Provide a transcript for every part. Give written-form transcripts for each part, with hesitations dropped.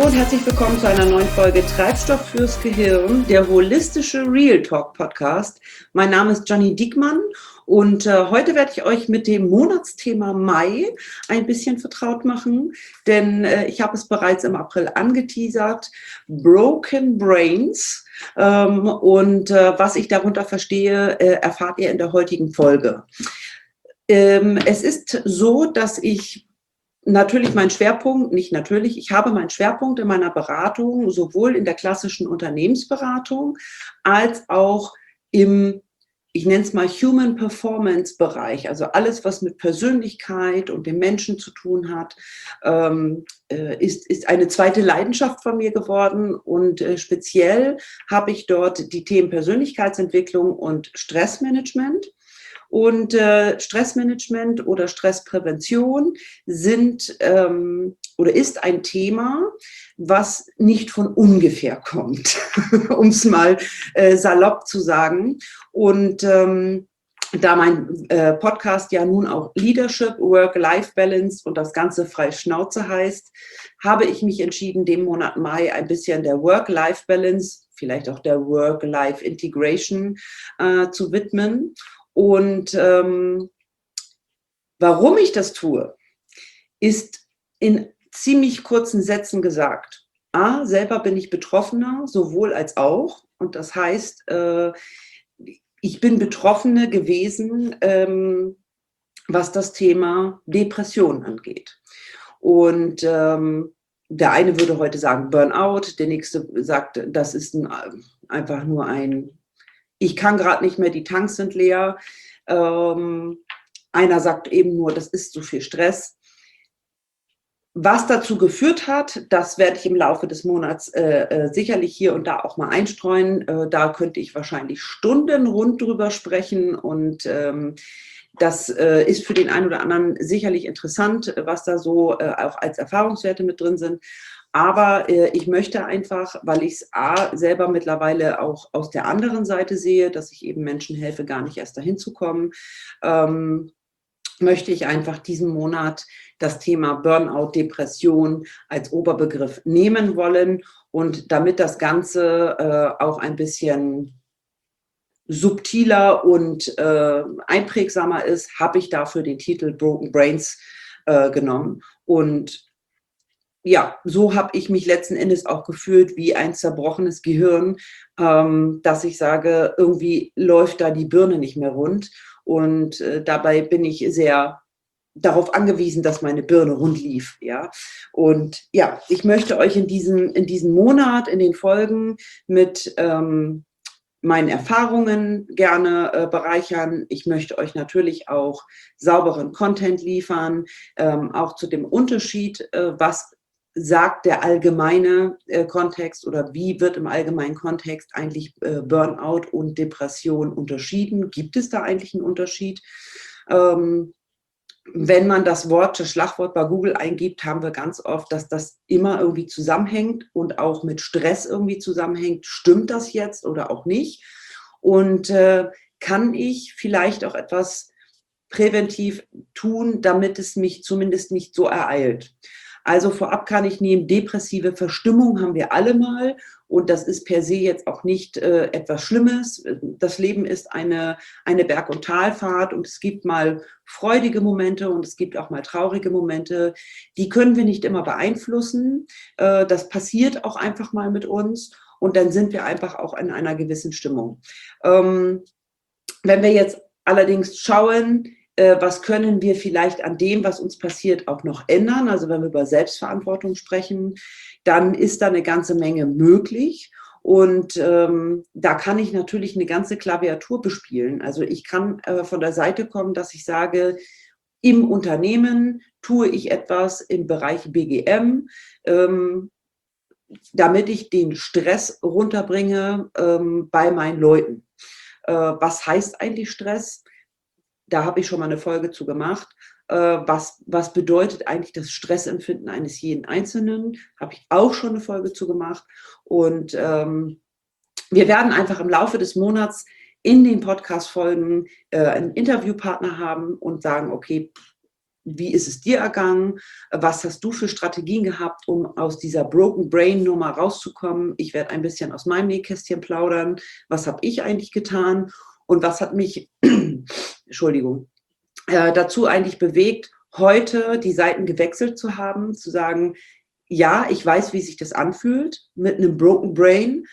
Hallo und herzlich willkommen zu einer neuen Folge Treibstoff fürs Gehirn, der holistische Real Talk Podcast. Mein Name ist Jannie Diekmann und heute werde ich euch mit dem Monatsthema Mai ein bisschen vertraut machen, denn ich habe es bereits im April angeteasert, Broken Brains. Was ich darunter verstehe, erfahrt ihr in der heutigen Folge. Es ist so, dass ich ich habe meinen Schwerpunkt in meiner Beratung sowohl in der klassischen Unternehmensberatung als auch im, ich nenne es mal Human Performance Bereich, also alles, was mit Persönlichkeit und dem Menschen zu tun hat, ist eine zweite Leidenschaft von mir geworden und speziell habe ich dort die Themen Persönlichkeitsentwicklung und Stressmanagement. Und Stressmanagement oder Stressprävention ist ein Thema, was nicht von ungefähr kommt, um es mal salopp zu sagen. Und da mein Podcast ja nun auch Leadership, Work-Life-Balance und das Ganze frei Schnauze heißt, habe ich mich entschieden, dem Monat Mai ein bisschen der Work-Life-Balance, vielleicht auch der Work-Life-Integration zu widmen. Und warum ich das tue, ist in ziemlich kurzen Sätzen gesagt. Selber bin ich Betroffener, sowohl als auch. Und das heißt, ich bin Betroffene gewesen, was das Thema Depression angeht. Und der eine würde heute sagen Burnout, der nächste sagt, das ist einfach nur ich kann gerade nicht mehr, die Tanks sind leer. Einer sagt eben nur, das ist zu viel Stress. Was dazu geführt hat, das werde ich im Laufe des Monats sicherlich hier und da auch mal einstreuen. Da könnte ich wahrscheinlich stundenrund drüber sprechen und das ist für den einen oder anderen sicherlich interessant, was da so auch als Erfahrungswerte mit drin sind. Aber ich möchte einfach, weil ich es selber mittlerweile auch aus der anderen Seite sehe, dass ich eben Menschen helfe, gar nicht erst dahin zu kommen, möchte ich einfach diesen Monat das Thema Burnout, Depression als Oberbegriff nehmen wollen. Und damit das Ganze auch ein bisschen subtiler und einprägsamer ist, habe ich dafür den Titel Broken Brains genommen. Und ja, so habe ich mich letzten Endes auch gefühlt wie ein zerbrochenes Gehirn, dass ich sage, irgendwie läuft da die Birne nicht mehr rund. Und dabei bin ich sehr darauf angewiesen, dass meine Birne rund lief. Ja? Und ja, ich möchte euch in diesem Monat, in den Folgen mit meinen Erfahrungen gerne bereichern. Ich möchte euch natürlich auch sauberen Content liefern, auch zu dem Unterschied, was sagt der allgemeine Kontext oder wie wird im allgemeinen Kontext eigentlich Burnout und Depression unterschieden? Gibt es da eigentlich einen Unterschied? Wenn man das Schlagwort bei Google eingibt, haben wir ganz oft, dass das immer irgendwie zusammenhängt und auch mit Stress irgendwie zusammenhängt. Stimmt das jetzt oder auch nicht? Und kann ich vielleicht auch etwas präventiv tun, damit es mich zumindest nicht so ereilt? Also vorab kann ich nehmen, depressive Verstimmung haben wir alle mal und das ist per se jetzt auch nicht etwas Schlimmes. Das Leben ist eine Berg- und Talfahrt und es gibt mal freudige Momente und es gibt auch mal traurige Momente. Die können wir nicht immer beeinflussen. Das passiert auch einfach mal mit uns und dann sind wir einfach auch in einer gewissen Stimmung. Wenn wir jetzt allerdings schauen, was können wir vielleicht an dem, was uns passiert, auch noch ändern? Also wenn wir über Selbstverantwortung sprechen, dann ist da eine ganze Menge möglich. Und da kann ich natürlich eine ganze Klaviatur bespielen. Also ich kann von der Seite kommen, dass ich sage, im Unternehmen tue ich etwas im Bereich BGM, damit ich den Stress runterbringe bei meinen Leuten. Was heißt eigentlich Stress? Da habe ich schon mal eine Folge zu gemacht. Was bedeutet eigentlich das Stressempfinden eines jeden Einzelnen? Habe ich auch schon eine Folge zu gemacht. Und wir werden einfach im Laufe des Monats in den Podcast-Folgen einen Interviewpartner haben und sagen, okay, wie ist es dir ergangen? Was hast du für Strategien gehabt, um aus dieser Broken Brain Nummer rauszukommen? Ich werde ein bisschen aus meinem Nähkästchen plaudern. Was habe ich eigentlich getan? Und was hat mich, Entschuldigung, dazu eigentlich bewegt, heute die Seiten gewechselt zu haben, zu sagen, ja, ich weiß, wie sich das anfühlt mit einem Broken Brain.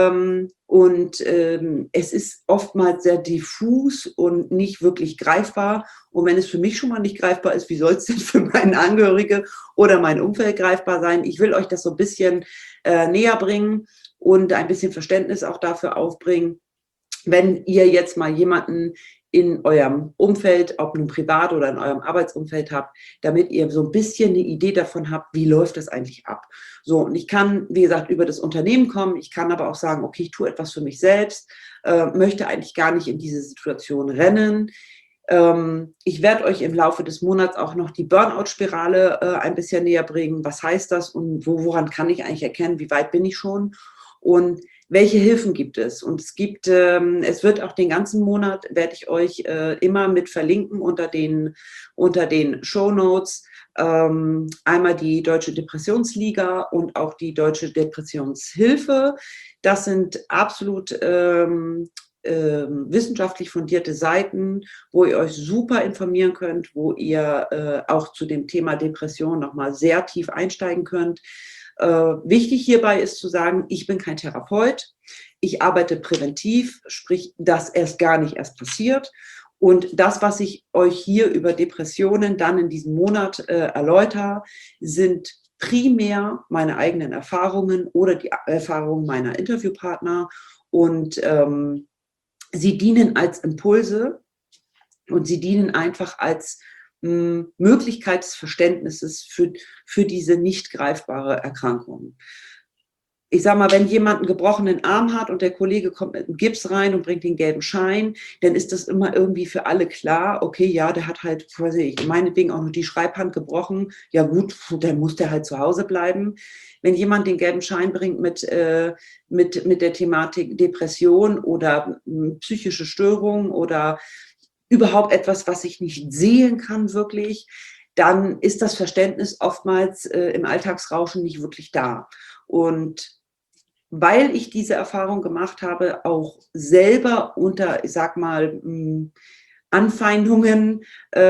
Es ist oftmals sehr diffus und nicht wirklich greifbar. Und wenn es für mich schon mal nicht greifbar ist, wie soll es denn für meine Angehörige oder mein Umfeld greifbar sein? Ich will euch das so ein bisschen näher bringen und ein bisschen Verständnis auch dafür aufbringen, wenn ihr jetzt mal jemanden in eurem Umfeld, ob nun privat oder in eurem Arbeitsumfeld habt, damit ihr so ein bisschen eine Idee davon habt, wie läuft das eigentlich ab. So, und ich kann, wie gesagt, über das Unternehmen kommen, ich kann aber auch sagen, okay, ich tue etwas für mich selbst, möchte eigentlich gar nicht in diese Situation rennen. Ich werde euch im Laufe des Monats auch noch die Burnout-Spirale ein bisschen näher bringen. Was heißt das und woran kann ich eigentlich erkennen, wie weit bin ich schon? Und welche Hilfen gibt es? Und es wird auch den ganzen Monat, werde ich euch immer mit verlinken unter den Shownotes, einmal die Deutsche Depressionsliga und auch die Deutsche Depressionshilfe. Das sind absolut wissenschaftlich fundierte Seiten, wo ihr euch super informieren könnt, wo ihr auch zu dem Thema Depression nochmal sehr tief einsteigen könnt. Wichtig hierbei ist zu sagen, ich bin kein Therapeut, ich arbeite präventiv, sprich, dass erst gar nicht erst passiert. Und das, was ich euch hier über Depressionen dann in diesem Monat erläutere, sind primär meine eigenen Erfahrungen oder die Erfahrungen meiner Interviewpartner. Und sie dienen als Impulse und sie dienen einfach als Möglichkeit des Verständnisses für diese nicht greifbare Erkrankung. Ich sage mal, wenn jemand einen gebrochenen Arm hat und der Kollege kommt mit einem Gips rein und bringt den gelben Schein, dann ist das immer irgendwie für alle klar, okay, ja, der hat halt, weiß ich, meinetwegen auch noch die Schreibhand gebrochen, ja gut, dann muss der halt zu Hause bleiben. Wenn jemand den gelben Schein bringt mit der Thematik Depression oder psychische Störung oder überhaupt etwas, was ich nicht sehen kann wirklich, dann ist das Verständnis oftmals im Alltagsrauschen nicht wirklich da. Und weil ich diese Erfahrung gemacht habe, auch selber unter, ich sag mal, Anfeindungen,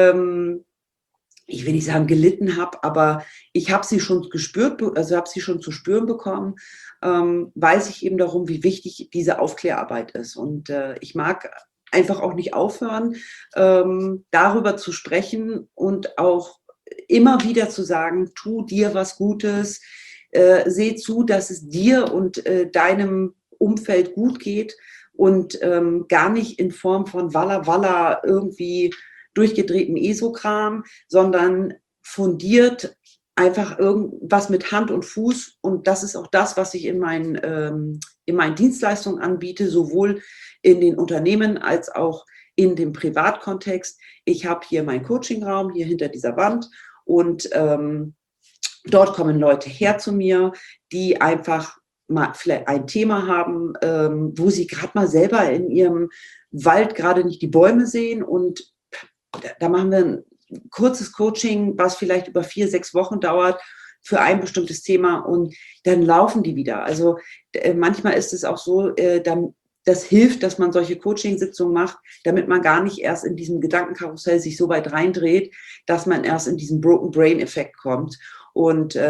ich will nicht sagen gelitten habe, aber ich habe sie schon gespürt, also habe sie schon zu spüren bekommen, weiß ich eben darum, wie wichtig diese Aufklärarbeit ist. Und ich mag einfach auch nicht aufhören, darüber zu sprechen und auch immer wieder zu sagen, tu dir was Gutes, seh zu, dass es dir und deinem Umfeld gut geht und gar nicht in Form von Walla Walla irgendwie durchgedrehten ESO-Kram, sondern fundiert einfach irgendwas mit Hand und Fuß. Und das ist auch das, was ich in meinen Dienstleistungen anbiete, sowohl in den Unternehmen als auch in dem Privatkontext. Ich habe hier meinen Coachingraum, hier hinter dieser Wand, und dort kommen Leute her zu mir, die einfach mal vielleicht ein Thema haben, wo sie gerade mal selber in ihrem Wald gerade nicht die Bäume sehen, und da machen wir ein kurzes Coaching, was vielleicht über 4, 6 Wochen dauert für ein bestimmtes Thema, und dann laufen die wieder. Also manchmal ist es auch so, das hilft, dass man solche Coaching-Sitzungen macht, damit man gar nicht erst in diesem Gedankenkarussell sich so weit reindreht, dass man erst in diesen Broken Brain-Effekt kommt. Und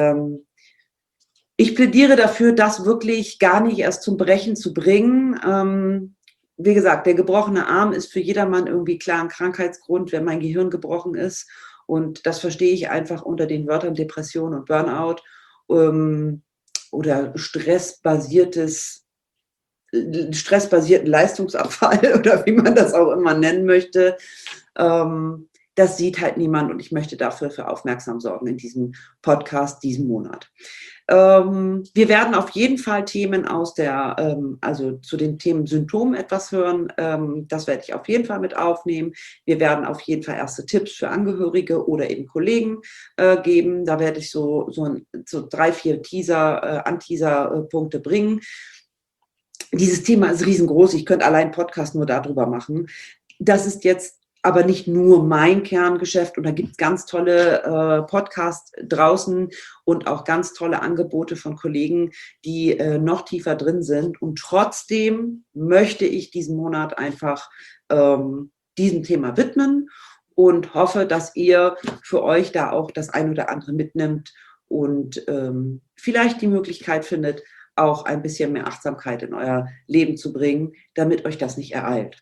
ich plädiere dafür, das wirklich gar nicht erst zum Brechen zu bringen. Wie gesagt, der gebrochene Arm ist für jedermann irgendwie klar ein Krankheitsgrund, wenn mein Gehirn gebrochen ist. Und das verstehe ich einfach unter den Wörtern Depression und Burnout oder stressbasierten Leistungsabfall oder wie man das auch immer nennen möchte. Das sieht halt niemand, und ich möchte dafür für Aufmerksam sorgen in diesem Podcast diesen Monat. Wir werden auf jeden Fall Themen also zu den Themen Symptomen etwas hören. Das werde ich auf jeden Fall mit aufnehmen. Wir werden auf jeden Fall erste Tipps für Angehörige oder eben Kollegen geben. Da werde ich so 3, 4 Anteaser-Punkte bringen. Dieses Thema ist riesengroß. Ich könnte allein einen Podcast nur darüber machen. Das ist jetzt aber nicht nur mein Kerngeschäft. Und da gibt es ganz tolle Podcasts draußen und auch ganz tolle Angebote von Kollegen, die noch tiefer drin sind. Und trotzdem möchte ich diesen Monat einfach diesem Thema widmen und hoffe, dass ihr für euch da auch das ein oder andere mitnimmt und vielleicht die Möglichkeit findet, auch ein bisschen mehr Achtsamkeit in euer Leben zu bringen, damit euch das nicht ereilt.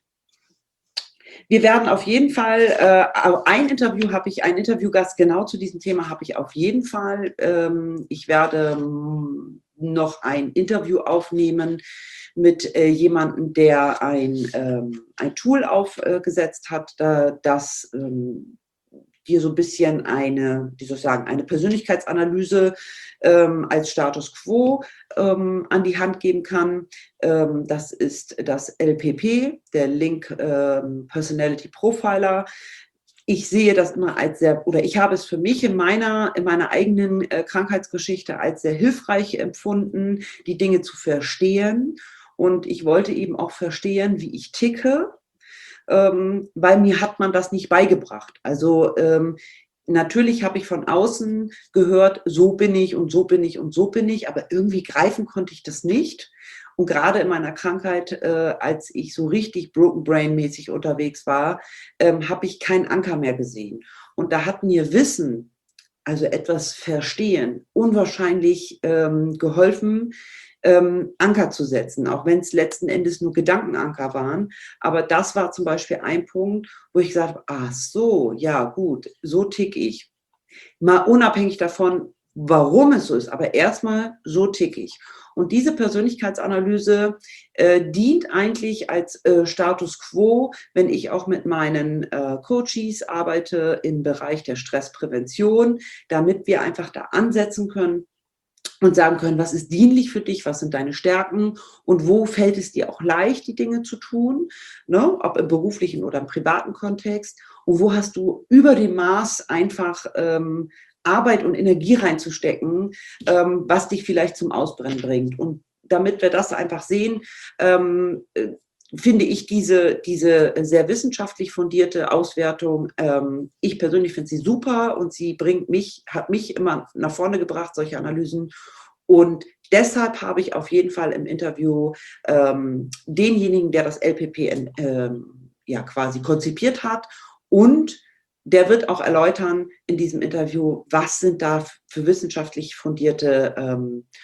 Wir werden auf jeden Fall, einen Interviewgast genau zu diesem Thema habe ich auf jeden Fall. Ich werde noch ein Interview aufnehmen mit jemandem, der ein Tool aufgesetzt hat, das dir so ein bisschen eine Persönlichkeitsanalyse als Status Quo an die Hand geben kann. Das ist das LPP, der Link Personality Profiler. Ich sehe das immer als ich habe es für mich in meiner eigenen Krankheitsgeschichte als sehr hilfreich empfunden, die Dinge zu verstehen. Und ich wollte eben auch verstehen, wie ich ticke, weil mir hat man das nicht beigebracht. Also natürlich habe ich von außen gehört, so bin ich und so bin ich und so bin ich, aber irgendwie greifen konnte ich das nicht. Und gerade in meiner Krankheit, als ich so richtig Broken Brain-mäßig unterwegs war, habe ich keinen Anker mehr gesehen. Und da hat mir Wissen, also etwas verstehen, unwahrscheinlich geholfen, Anker zu setzen, auch wenn es letzten Endes nur Gedankenanker waren. Aber das war zum Beispiel ein Punkt, wo ich gesagt habe, ach so, ja gut, so tick ich. Mal unabhängig davon, warum es so ist, aber erstmal so tick ich. Und diese Persönlichkeitsanalyse dient eigentlich als Status quo, wenn ich auch mit meinen Coaches arbeite im Bereich der Stressprävention, damit wir einfach da ansetzen können und sagen können, was ist dienlich für dich, was sind deine Stärken und wo fällt es dir auch leicht, die Dinge zu tun, ne? Ob im beruflichen oder im privaten Kontext, und wo hast du über dem Maß einfach Arbeit und Energie reinzustecken, was dich vielleicht zum Ausbrennen bringt. Und damit wir das einfach sehen, finde ich diese sehr wissenschaftlich fundierte Auswertung, ich persönlich finde sie super und sie hat mich immer nach vorne gebracht, solche Analysen. Und deshalb habe ich auf jeden Fall im Interview denjenigen, der das LPP quasi konzipiert hat, und der wird auch erläutern in diesem Interview, was sind da für wissenschaftlich fundierte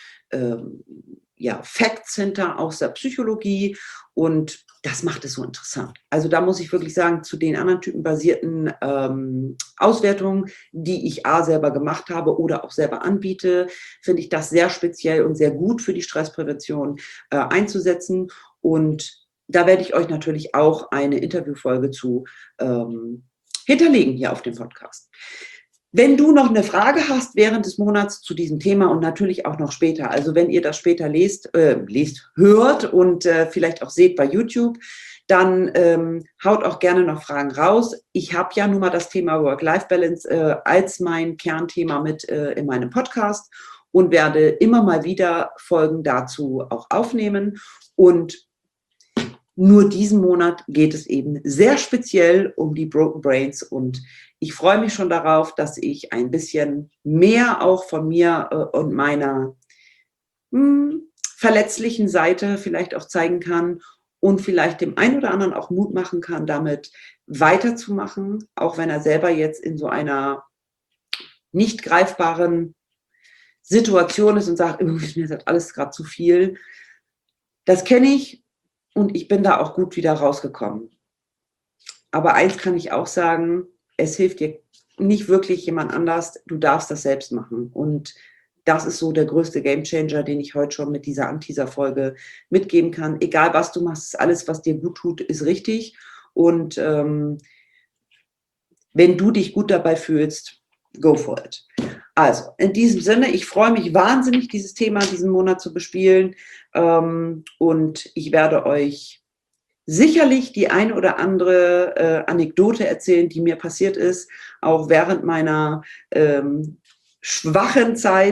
Facts hinter aus der Psychologie, und das macht es so interessant. Also da muss ich wirklich sagen, zu den anderen typenbasierten Auswertungen, die ich selber gemacht habe oder auch selber anbiete, finde ich das sehr speziell und sehr gut für die Stressprävention einzusetzen, und da werde ich euch natürlich auch eine Interviewfolge zu hinterlegen hier auf dem Podcast. Wenn du noch eine Frage hast während des Monats zu diesem Thema und natürlich auch noch später, also wenn ihr das später hört und vielleicht auch seht bei YouTube, dann haut auch gerne noch Fragen raus. Ich habe ja nun mal das Thema Work-Life-Balance als mein Kernthema mit in meinem Podcast und werde immer mal wieder Folgen dazu auch aufnehmen. Und nur diesen Monat geht es eben sehr speziell um die Broken Brains, und ich freue mich schon darauf, dass ich ein bisschen mehr auch von mir und meiner verletzlichen Seite vielleicht auch zeigen kann und vielleicht dem einen oder anderen auch Mut machen kann, damit weiterzumachen, auch wenn er selber jetzt in so einer nicht greifbaren Situation ist und sagt, mir ist das alles gerade zu viel. Das kenne ich. Und ich bin da auch gut wieder rausgekommen. Aber eins kann ich auch sagen, es hilft dir nicht wirklich jemand anders, du darfst das selbst machen. Und das ist so der größte Gamechanger, den ich heute schon mit dieser Anteaser-Folge mitgeben kann. Egal, was du machst, alles, was dir gut tut, ist richtig. Und wenn du dich gut dabei fühlst, go for it. Also, in diesem Sinne, ich freue mich wahnsinnig, dieses Thema diesen Monat zu bespielen. Und ich werde euch sicherlich die eine oder andere Anekdote erzählen, die mir passiert ist, auch während meiner schwachen Zeit,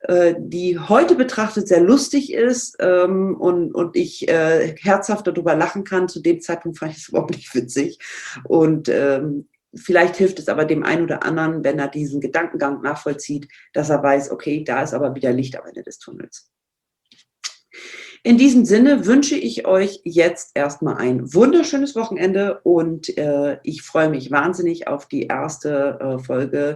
die heute betrachtet sehr lustig ist und ich herzhaft darüber lachen kann. Zu dem Zeitpunkt fand ich es überhaupt nicht witzig. Und vielleicht hilft es aber dem einen oder anderen, wenn er diesen Gedankengang nachvollzieht, dass er weiß, okay, da ist aber wieder Licht am Ende des Tunnels. In diesem Sinne wünsche ich euch jetzt erstmal ein wunderschönes Wochenende und ich freue mich wahnsinnig auf die erste Folge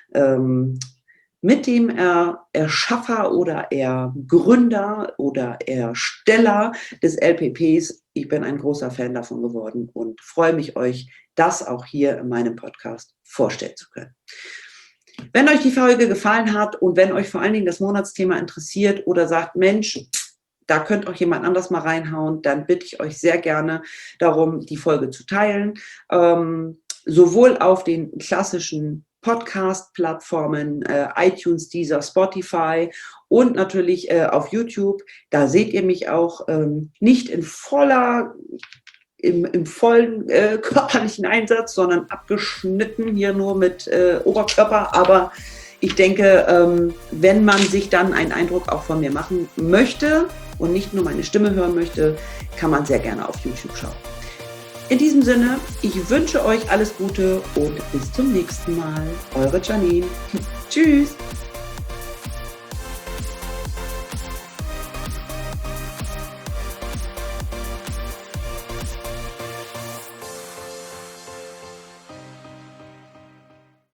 mit dem Erschaffer oder Ergründer oder Ersteller des LPPs. Ich bin ein großer Fan davon geworden und freue mich, euch das auch hier in meinem Podcast vorstellen zu können. Wenn euch die Folge gefallen hat und wenn euch vor allen Dingen das Monatsthema interessiert oder sagt, Mensch, da könnt auch jemand anders mal reinhauen, dann bitte ich euch sehr gerne darum, die Folge zu teilen. Sowohl auf den klassischen Podcast-Plattformen, iTunes, Deezer, Spotify und natürlich auf YouTube. Da seht ihr mich auch nicht im vollen körperlichen Einsatz, sondern abgeschnitten hier nur mit Oberkörper. Aber ich denke, wenn man sich dann einen Eindruck auch von mir machen möchte und nicht nur meine Stimme hören möchte, kann man sehr gerne auf YouTube schauen. In diesem Sinne, ich wünsche euch alles Gute und bis zum nächsten Mal. Eure Janine. Tschüss.